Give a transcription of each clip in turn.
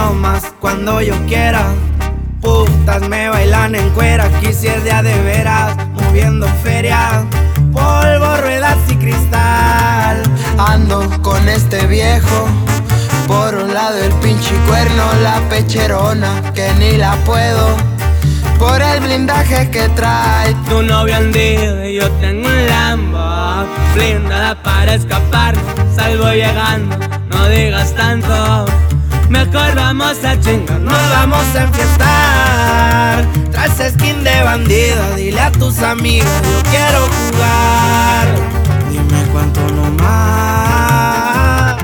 más cuando yo quiera. Putas me bailan en cuera, aquí si es día de veras, moviendo feria, polvo, ruedas y cristal. Ando con este viejo, por un lado el pinche cuerno, la pecherona que ni la puedo, por el blindaje que trae. Tu novio andido y yo tengo un Lambo, blindada para escapar, salgo llegando, no digas tanto. Mejor vamos a chingar, nos vamos a enfiestar. Traes skin de bandido, dile a tus amigos, yo quiero jugar. Dime cuánto no más.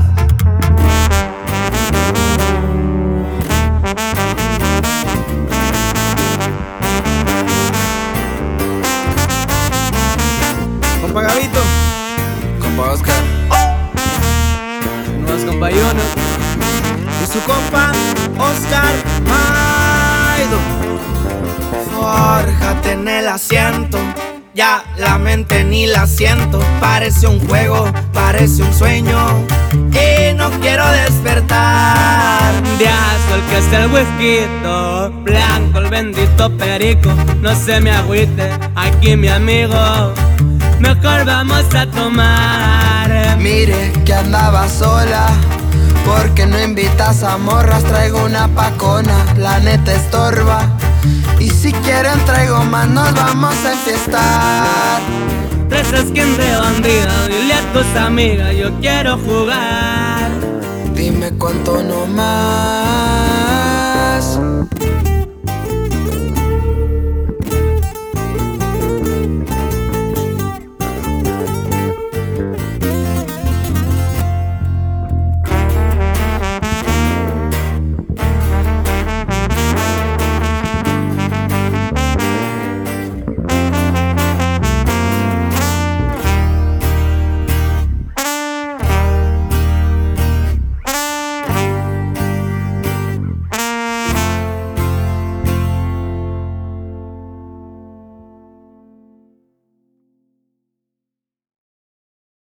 Compa Gabito, Compa Oscar, no es compa Yuno y su compa Oscar Maido. Fórjate en el asiento, ya la mente ni la siento. Parece un juego, parece un sueño y no quiero despertar. de azul que es el whisky, blanco el bendito perico. No se me agüite, aquí mi amigo, mejor vamos a tomar. mire que andaba sola, porque no invitas a morras. Traigo una pacona, la neta estorba, y si quieren traigo más, nos vamos a enfiestar. Tres skin de bandido, dile a tus amigas, yo quiero jugar. Dime cuánto no más.